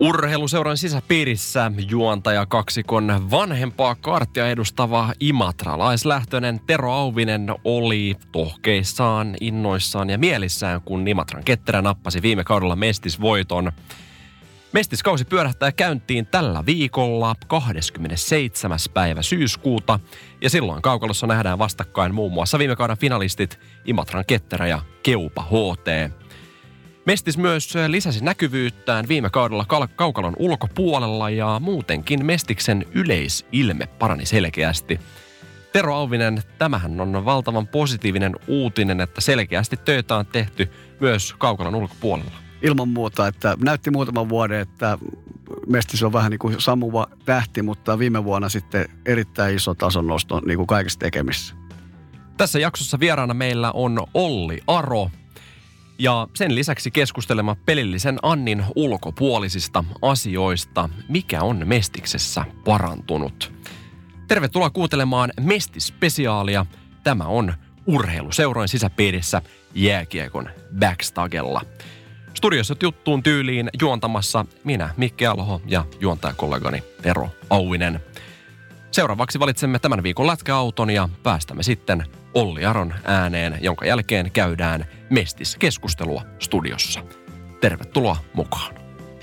Urheiluseuran sisäpiirissä juontaja kaksikon vanhempaa kaartia edustava imatralaislähtöinen Tero Auvinen oli tohkeissaan, innoissaan ja mielissään, kun Imatran ketterä nappasi viime kaudella mestisvoiton. Mestiskausi pyörähtää käyntiin tällä viikolla 27. päivä syyskuuta ja silloin kaukalossa nähdään vastakkain muun muassa viime kauden finalistit Imatran ketterä ja Keupa HT. Mestis myös lisäsi näkyvyyttään viime kaudella kaukalon ulkopuolella ja muutenkin Mestiksen yleisilme parani selkeästi. Tero Auvinen, tämähän on valtavan positiivinen uutinen, että selkeästi töitä on tehty myös kaukalon ulkopuolella. Ilman muuta, että näytti muutaman vuoden, että Mestis on vähän niin kuin sammuva tähti, mutta viime vuonna sitten erittäin iso tason nosto niin kuin kaikissa tekemissä. Tässä jaksossa vieraana meillä on Olli Aro. Ja sen lisäksi keskustelemme pelillisen Annin ulkopuolisista asioista, mikä on Mestiksessä parantunut. Tervetuloa kuuntelemaan Mestis-spesiaalia. Tämä on urheiluseurojen sisäpiirissä jääkiekon backstagella. Studiossa juttuun tyyliin juontamassa minä, Mikki Alho ja juontajakollegani Tero Auvinen. Seuraavaksi valitsemme tämän viikon lätkäauton ja päästämme sitten Olli Aron ääneen, jonka jälkeen käydään Mestis-keskustelua studiossa. Tervetuloa mukaan.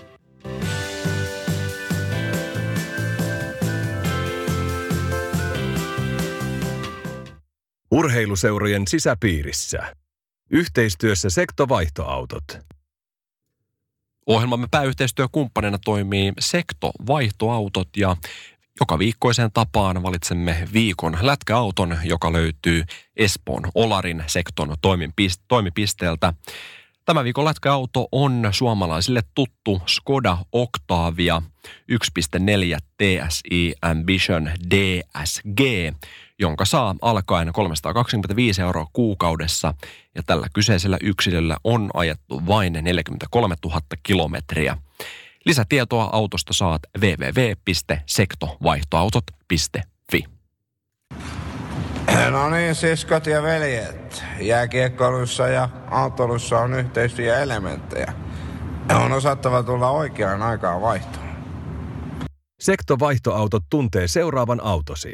Urheiluseurojen sisäpiirissä. Yhteistyössä Sekto-vaihtoautot. Ohjelmamme pääyhteistyökumppanina toimii Sekto-vaihtoautot ja joka viikkoiseen tapaan valitsemme viikon lätkäauton, joka löytyy Espoon Olarin Sekton toimipisteeltä. Tämä viikon lätkäauto on suomalaisille tuttu Skoda Octavia 1.4 TSI Ambition DSG, jonka saa alkaen 325 € kuukaudessa ja tällä kyseisellä yksilöllä on ajettu vain 43 000 kilometriä. Lisätietoa autosta saat www.sektovaihtoautot.fi. No niin, siskot ja veljet. Jääkiekkoilussa ja autoilussa on yhteistyöelementtejä. On osattava tulla oikeaan aikaan vaihtoon. Sekto-vaihtoautot tuntee seuraavan autosi.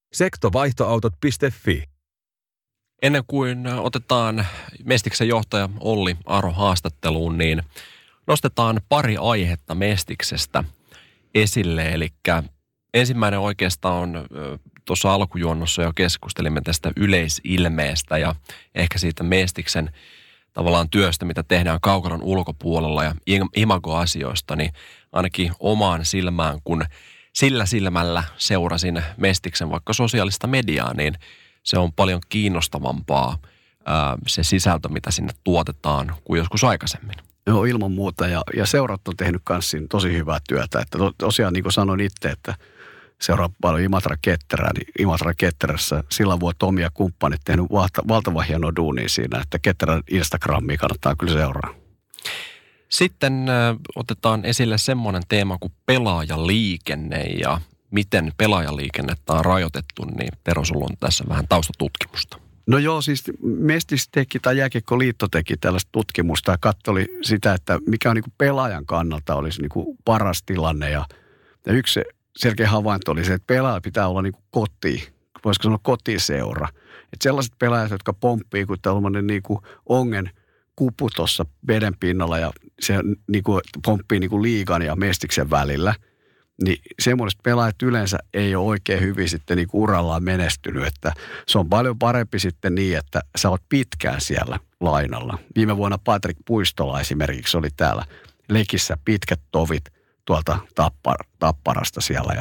Sektovaihtoautot.fi. Ennen kuin otetaan Mestiksen johtaja Olli Aro haastatteluun, niin nostetaan pari aihetta Mestiksestä esille. Eli ensimmäinen oikeastaan on tuossa alkujuonnossa jo keskustelimme tästä yleisilmeestä ja ehkä siitä Mestiksen tavallaan työstä, mitä tehdään kaukalon ulkopuolella ja imagoasioista, niin ainakin omaan silmään, kun sillä silmällä seurasin Mestiksen vaikka sosiaalista mediaa, niin se on paljon kiinnostavampaa se sisältö, mitä sinne tuotetaan kuin joskus aikaisemmin. Joo, ilman muuta. Ja seurat on tehnyt kanssa tosi hyvää työtä. Että tosiaan niin kuin sanoin itse, että seuraa paljon Imatra ketterää, niin Imatra ketterässä sillä vuotta omia kumppanit tehnyt valtavan hienoa duunia siinä, että ketterän Instagramia kannattaa kyllä seuraa. Sitten otetaan esille semmoinen teema kuin pelaajaliikenne ja miten pelaajaliikennettä on rajoitettu, niin Tero, sulla on tässä vähän taustatutkimusta. No joo, siis Mestis teki tai Jääkiekkoliitto teki tällaista tutkimusta ja katsoi sitä, että mikä on niin kuin pelaajan kannalta olisi niin kuin paras tilanne. Ja yksi selkeä havainto oli se, että pelaaja pitää olla niin kuin voisiko sanoa kotiseura. Että sellaiset pelaajat, jotka pomppii kuin tällainen niin kuin ongen kupu tuossa veden pinnalla ja se niin kuin pomppii niin kuin liigan ja Mestiksen välillä, niin semmoiset pelaajat yleensä ei ole oikein hyvin sitten niin kuin urallaan menestynyt, että se on paljon parempi sitten niin, että sä oot pitkään siellä lainalla. Viime vuonna Patrik Puistola esimerkiksi oli täällä Lekissä pitkät tovit tuolta Tapparasta siellä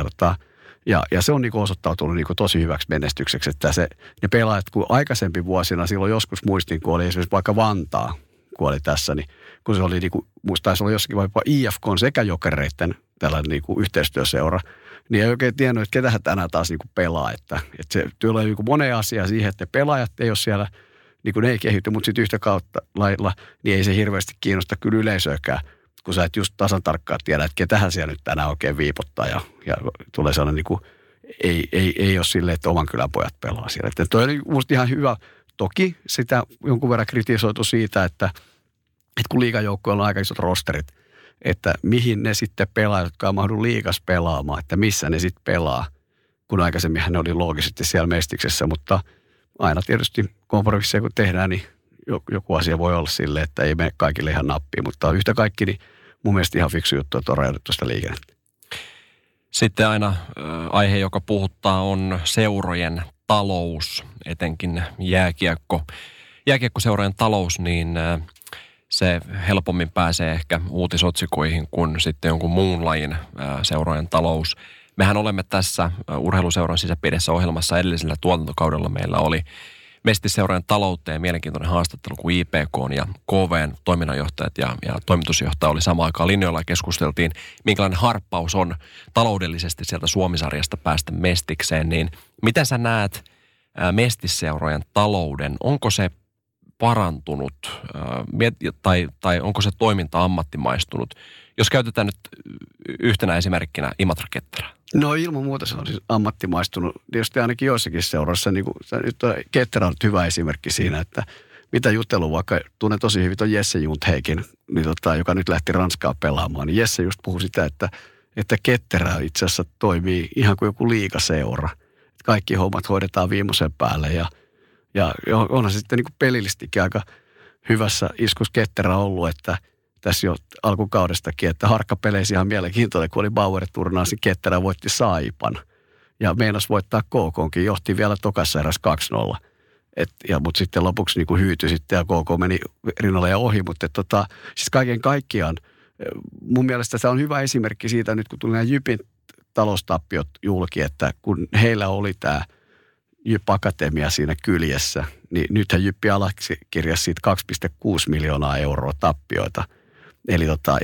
ja se on niin kuin osoittautunut niin kuin tosi hyväksi menestykseksi, että ne pelaajat, kun aikaisempi vuosina silloin joskus muistin, kun oli esimerkiksi vaikka Vantaa, kun oli tässä, niin kun se oli niin kuin, muistaisi olla jossakin vaikka IFK sekä Jokereiden tällainen niin kuin yhteistyöseura, niin ei oikein tiennyt, että ketähän tänään taas niin kuin pelaa, että se tulee niin kuin moneen asiaan siihen, että pelaajat ei ole siellä, niin kuin ne ei kehity, mutta sitten yhtä kautta lailla, niin ei se hirveästi kiinnosta kyllä yleisöäkään, kun sä et just tasan tarkkaan tiedä, että ketähän siellä nyt tänään oikein viipottaa ja tulee sellainen niin kuin, ei ole silleen, että oman kylän pojat pelaa siellä. Että toi oli musta ihan hyvä. Toki sitä jonkun verran kritisoitu siitä, että kun liigajoukkoilla on aika isot rosterit, että mihin ne sitten pelaa, jotka on mahdu liigas pelaamaan, että missä ne sitten pelaa, kun aikaisemminhan ne oli loogisesti siellä Mestiksessä, mutta aina tietysti kompromisseja kun tehdään, niin joku asia voi olla silleen, että ei mene kaikille ihan nappiin, mutta yhtä kaikki, niin mun mielestä ihan fiksu juttu, että on rajoitettu sitä liikennettä. Sitten aina aihe, joka puhuttaa, on seurojen talous, etenkin jääkiekkoseurojen talous, niin se helpommin pääsee ehkä uutisotsikoihin kuin sitten jonkun muun lajin seurojen talous. Mehän olemme tässä urheiluseuran sisäpiirissä ohjelmassa edellisellä tuotantokaudella. Meillä oli Mestis-seurojen talouteen mielenkiintoinen haastattelu, kun IPK ja KV:n toiminnanjohtajat ja toimitusjohtaja oli samaan aikaan linjoilla ja keskusteltiin, minkälainen harppaus on taloudellisesti sieltä Suomi-sarjasta päästä Mestikseen. Niin miten sä näet Mestis-seurojen talouden? Onko se parantunut tai onko se toiminta ammattimaistunut? Jos käytetään nyt yhtenä esimerkkinä Imatra Ketterää. No ilman muuta se on siis ammattimaistunut. Tietysti ainakin joissakin seurassa, niin nyt Ketterä on hyvä esimerkki siinä, että mitä jutelu, vaikka tunnen tosi hyvin ton Jesse Juntheikin, niin joka nyt lähti Ranskaa pelaamaan, niin Jesse just puhui sitä, että Ketterä itse asiassa toimii ihan kuin joku liigaseura. Että kaikki hommat hoidetaan viimeisen päälle ja onhan se sitten niin kuin pelillistikin aika hyvässä iskus Ketterä ollut, että tässä jo alkukaudestakin, että Harkka-peleissä ihan mielenkiintoinen, kun oli Bauer-turnaus, niin Ketterä voitti Saipan. Ja meinasi voittaa KK:nkin, johti vielä tokassa eräs 2-0. Mutta sitten lopuksi niin kuin hyytyi sitten ja KK meni rinnalle ja ohi. Mutta siis kaiken kaikkiaan mun mielestä se on hyvä esimerkki siitä nyt, kun tuli nämä Jypin taloustappiot julki, että kun heillä oli tämä Jyp Akatemia siinä kyljessä, niin nythän Jyppi alakirjasi siitä 2,6 miljoonaa euroa tappioita. Eli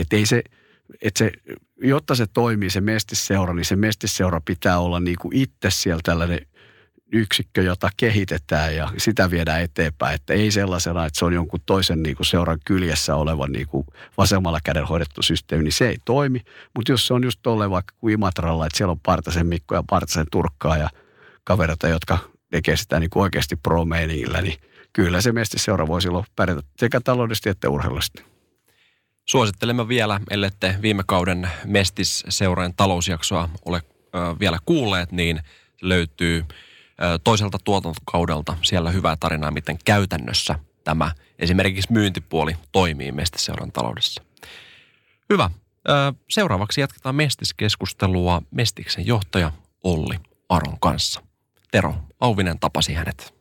jotta se toimii se Mestis-seura, niin se Mestis-seura pitää olla niin kuin itse siellä tällainen yksikkö, jota kehitetään ja sitä viedään eteenpäin. Että ei sellaisena, että se on jonkun toisen niin kuin seuran kyljessä oleva niin kuin vasemmalla kädellä hoidettu systeemi, niin se ei toimi. Mutta jos se on just tolleen vaikka kuin Imatralla, että siellä on Partasen Mikko ja Partasen Turkkaa ja kavereita, jotka tekee sitä niin kuin oikeasti pro-meiningillä, niin kyllä se Mestis-seura voi silloin pärjätä sekä taloudellisesti että urheilullisesti. Suosittelemme vielä, ellette viime kauden Mestis-seurojen talousjaksoa ole vielä kuulleet, niin löytyy toiselta tuotantokaudelta siellä hyvää tarinaa, miten käytännössä tämä esimerkiksi myyntipuoli toimii Mestis-seuran taloudessa. Hyvä. Seuraavaksi jatketaan Mestis-keskustelua Mestiksen johtaja Olli Aron kanssa. Tero Auvinen tapasi hänet.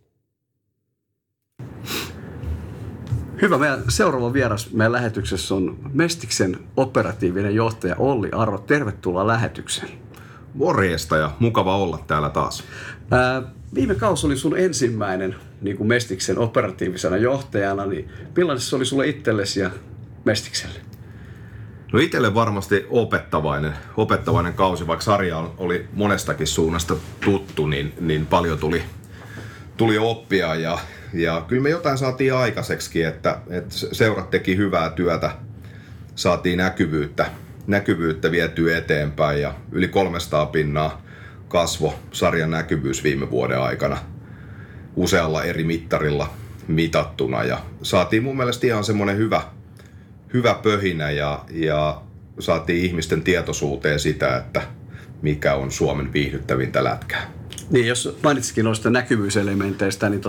Hyvä. Meidän seuraava vieras meidän lähetyksessä on Mestiksen operatiivinen johtaja Olli Aro. Tervetuloa lähetykseen. Morjesta ja mukava olla täällä taas. Viime kausi oli sun ensimmäinen niin kuin Mestiksen operatiivisena johtajana, niin millainen se oli sulle itsellesi ja Mestikselle? No itselle varmasti opettavainen kausi, vaikka sarja oli monestakin suunnasta tuttu, niin paljon tuli oppia ja kyllä me jotain saatiin aikaiseksikin, että seurat teki hyvää työtä, saatiin näkyvyyttä vietyä eteenpäin ja yli 300 pinnaa kasvo sarjan näkyvyys viime vuoden aikana usealla eri mittarilla mitattuna ja saatiin mun mielestä ihan semmoinen hyvä pöhinä ja saatiin ihmisten tietoisuuteen sitä, että mikä on Suomen viihdyttävintä lätkää. Niin, jos mainitsikin noista näkyvyyselementeistä, niin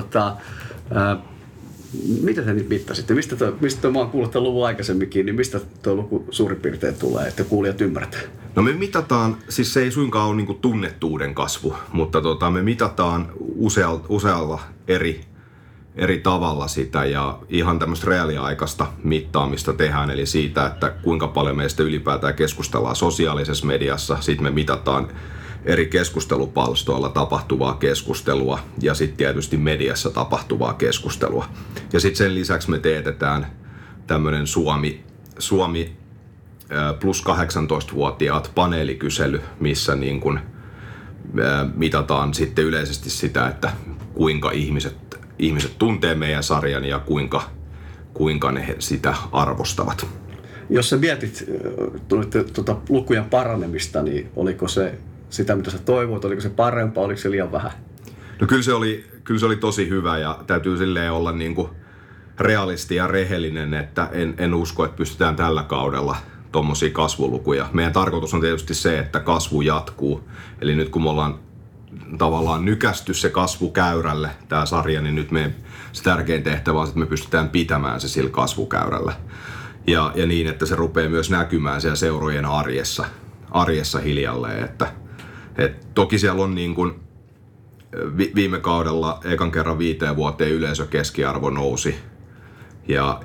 mitä te nyt mittasitte? Mistä mä oon kuullut tämän luvun aikaisemminkin, niin mistä tuo luku suurin piirtein tulee, että kuulijat ymmärtää? No me mitataan, siis se ei suinkaan ole niinku tunnettuuden kasvu, mutta me mitataan usealla eri tavalla sitä ja ihan tämmöistä reaaliaikaista mittaamista tehdään, eli siitä, että kuinka paljon meistä ylipäätään keskustellaan sosiaalisessa mediassa. Sitten me mitataan eri keskustelupalstoilla tapahtuvaa keskustelua ja sitten tietysti mediassa tapahtuvaa keskustelua. Ja sitten sen lisäksi me teetetään tämmöinen Suomi plus 18-vuotiaat paneelikysely, missä niin kun mitataan sitten yleisesti sitä, että kuinka ihmiset tuntee meidän sarjan ja kuinka ne sitä arvostavat. Jos sä mietit lukujen paranemista, niin oliko se sitä, mitä sä toivoit? Oliko se parempaa? Oliko se liian vähän? No kyllä se oli tosi hyvä ja täytyy silleen olla niin kuin realisti ja rehellinen, että en usko, että pystytään tällä kaudella tuommoisia kasvulukuja. Meidän tarkoitus on tietysti se, että kasvu jatkuu. Eli nyt kun me ollaan tavallaan nykästy se kasvukäyrälle, tämä sarja, niin nyt meidän se tärkein tehtävä on, että me pystytään pitämään se sillä kasvukäyrällä. Ja niin, että se rupeaa myös näkymään siellä seurojen arjessa hiljalleen. Että toki siellä on niin kuin viime kaudella ekan kerran 5 vuoteen yleisökeskiarvo nousi. Ja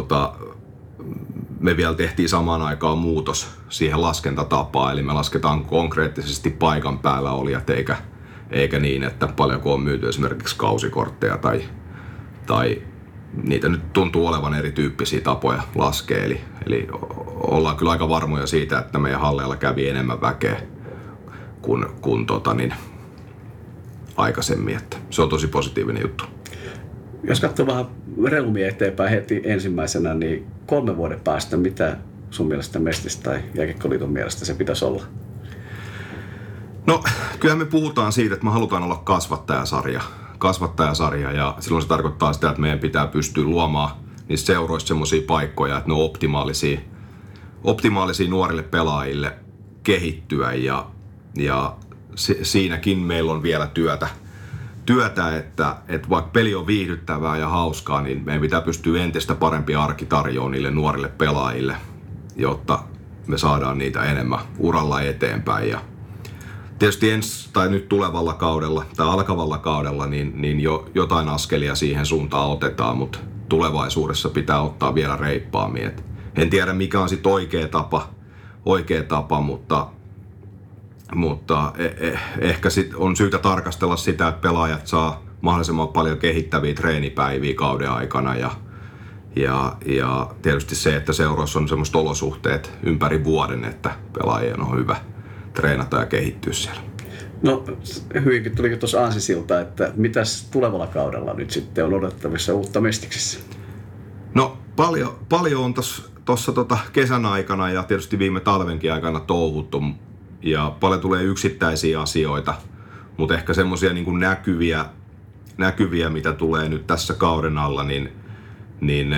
me vielä tehtiin samaan aikaan muutos siihen laskentatapaan, eli me lasketaan konkreettisesti paikan päällä olijat, eikä niin, että paljonko on myyty esimerkiksi kausikortteja tai niitä nyt tuntuu olevan erityyppisiä tapoja laskea, eli ollaan kyllä aika varmoja siitä, että meidän halleilla kävi enemmän väkeä kuin aikaisemmin, että se on tosi positiivinen juttu. Jos katsoo vähän reilummin eteenpäin heti ensimmäisenä, niin 3 vuoden päästä, mitä sun mielestä Mestistä tai Jääkiekkoliiton mielestä se pitäisi olla? No, kyllähän me puhutaan siitä, että me halutaan olla kasvattajasarja ja silloin se tarkoittaa sitä, että meidän pitää pystyä luomaan niissä seuroissa semmoisia paikkoja, että ne on optimaalisia nuorille pelaajille kehittyä ja siinäkin meillä on vielä työtä, että vaikka peli on viihdyttävää ja hauskaa, niin meidän pitää pystyä entistä parempi arki tarjoamaan niille nuorille pelaajille, jotta me saadaan niitä enemmän uralla eteenpäin. Ja tietysti nyt tulevalla kaudella tai alkavalla kaudella niin jo jotain askelia siihen suuntaan otetaan, mutta tulevaisuudessa pitää ottaa vielä reippaammin. Et en tiedä mikä on sitten oikea tapa, mutta ehkä sit on syytä tarkastella sitä, että pelaajat saa mahdollisimman paljon kehittäviä treenipäiviä kauden aikana ja tietysti se, että seuroissa on semmoiset olosuhteet ympäri vuoden, että pelaajien on hyvä treenata ja kehittyä siellä. No hyvinkin tulikin tuossa aansisilta, että mitäs tulevalla kaudella nyt sitten on odotettavissa uutta Mestiksessä? No paljon on tuossa kesän aikana ja tietysti viime talvenkin aikana touhuttu ja paljon tulee yksittäisiä asioita, mutta ehkä semmoisia niin kuin näkyviä, mitä tulee nyt tässä kauden alla, niin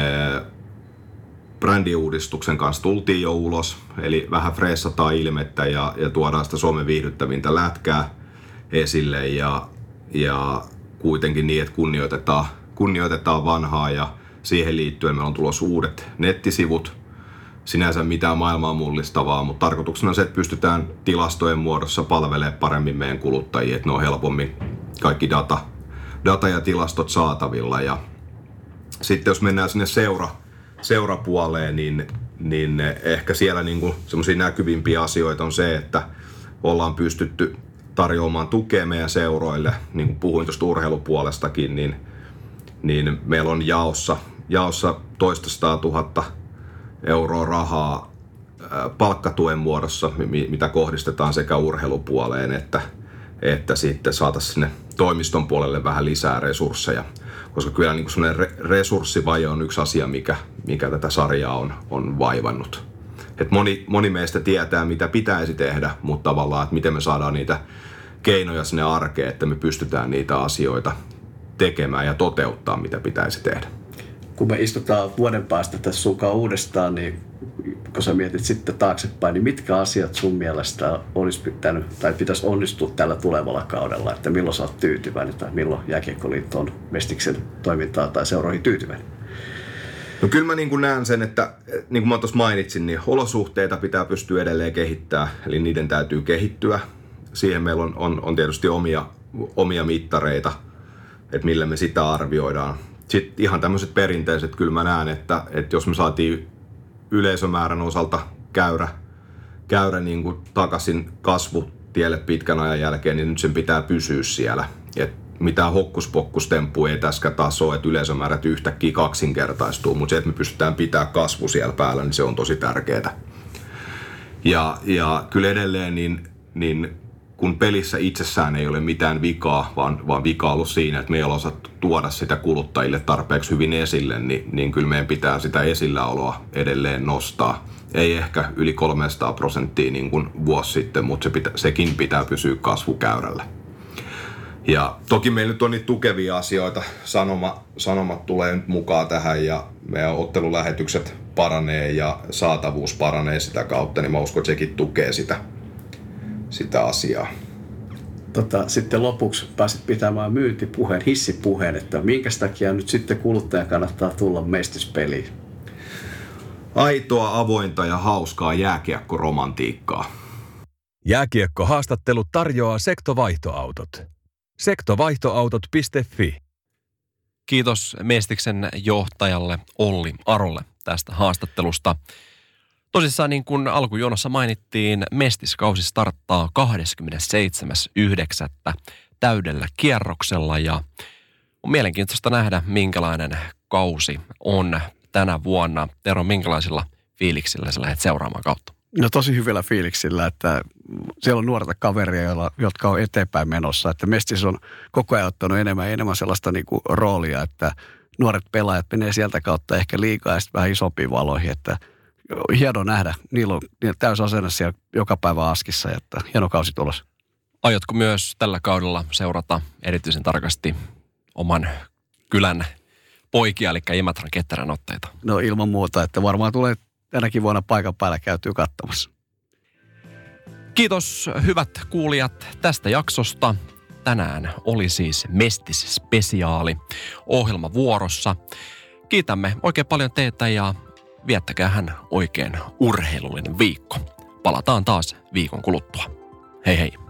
brändiuudistuksen kanssa tultiin jo ulos, eli vähän freessataan ilmettä ja tuodaan sitä Suomen viihdyttävintä lätkää esille ja kuitenkin niin, että kunnioitetaan vanhaa ja siihen liittyen meillä on tulossa uudet nettisivut. Sinänsä mitään maailmaa mullistavaa, mutta tarkoituksena on se, että pystytään tilastojen muodossa palvelemaan paremmin meidän kuluttajia, että ne on helpommin kaikki data ja tilastot saatavilla. Ja sitten jos mennään sinne seurapuoleen, niin ehkä siellä niinku semmoisia näkyvimpiä asioita on se, että ollaan pystytty tarjoamaan tukea meidän seuroille. Niin kuin puhuin tuosta urheilupuolestakin, niin meillä on jaossa 200 000 euroa rahaa palkkatuen muodossa, mitä kohdistetaan sekä urheilupuoleen että sitten saataisiin sinne toimiston puolelle vähän lisää resursseja. Koska kyllä niin semmoinen resurssivaje on yksi asia, mikä tätä sarjaa on vaivannut. Et moni meistä tietää, mitä pitäisi tehdä, mutta tavallaan, että miten me saadaan niitä keinoja sinne arkeen, että me pystytään niitä asioita tekemään ja toteuttaa, mitä pitäisi tehdä. Kun me istutaan vuoden päästä tässä sunkaan uudestaan, niin kun sä mietit sitten taaksepäin, niin mitkä asiat sun mielestä olisi pitäisi onnistua tällä tulevalla kaudella, että milloin sä oot tyytyväinen tai milloin Jääkiekkoliitto on Mestiksen toimintaa tai seuroihin tyytyväinen? No kyllä mä niin kuin näen sen, että niin kuin mä tuossa mainitsin, niin olosuhteita pitää pystyä edelleen kehittämään, eli niiden täytyy kehittyä. Siihen meillä on tietysti omia mittareita, että millä me sitä arvioidaan. Sitten ihan tämmöiset perinteiset, kyllä mä näen, että jos me saatiin yleisömäärän osalta käyrä niin kuin takaisin kasvutielle pitkän ajan jälkeen, niin nyt sen pitää pysyä siellä. Et mitään hokkuspokkustemppuja ei tässäkään taas ole, että yleisömäärät yhtäkkiä kaksinkertaistuu, mutta se, että me pystytään pitämään kasvu siellä päällä, niin se on tosi tärkeää. Ja kyllä edelleen, niin kun pelissä itsessään ei ole mitään vikaa, vaan vika on ollut siinä, että me ei ole osattu tuoda sitä kuluttajille tarpeeksi hyvin esille, niin kyllä meidän pitää sitä esilläoloa edelleen nostaa. Ei ehkä yli 300% niin kuin vuosi sitten, mutta sekin pitää pysyä kasvukäyrällä. Ja toki meillä nyt on niitä tukevia asioita, sanomat tulee nyt mukaan tähän ja meidän ottelulähetykset paranee ja saatavuus paranee sitä kautta, niin mä uskon, että sekin tukee sitä asiaa. Sitten lopuksi pääsit pitämään myyntipuheen, hissipuheen, että minkä takia nyt sitten kuluttajan kannattaa tulla Mestispeliin? Aitoa, avointa ja hauskaa jääkiekkoromantiikkaa. Jääkiekkohaastattelut tarjoaa Sektovaihtoautot. Sektovaihtoautot.fi. Kiitos Mestiksen johtajalle Olli Arolle tästä haastattelusta. Tosissaan niin kuin alkujuonossa mainittiin, Mestiskausi starttaa 27.9. täydellä kierroksella ja on mielenkiintoista nähdä, minkälainen kausi on tänä vuonna. Tero, minkälaisilla fiiliksillä sä lähdet seuraamaan kautta? No tosi hyvillä fiiliksillä, että siellä on nuorta kaveria, jotka on eteenpäin menossa. Että Mestis on koko ajan ottanut enemmän sellaista niin kuin roolia, että nuoret pelaajat menee sieltä kautta ehkä liigaa ja sitten vähän isompiin valoihin. Että hieno nähdä. Niillä on täysi asenne siellä joka päivä askissa, että hieno kausi tulossa. Aiotko myös tällä kaudella seurata erityisen tarkasti oman kylän poikia, eli Imatran Ketterän otteita? No ilman muuta, että varmaan tulee tänäkin vuonna paikan päällä käytyy katsomassa. Kiitos hyvät kuulijat tästä jaksosta. Tänään oli siis Mestis-spesiaali ohjelma vuorossa. Kiitämme oikein paljon teitä ja viettäkäähän oikein urheilullinen viikko. Palataan taas viikon kuluttua. Hei hei!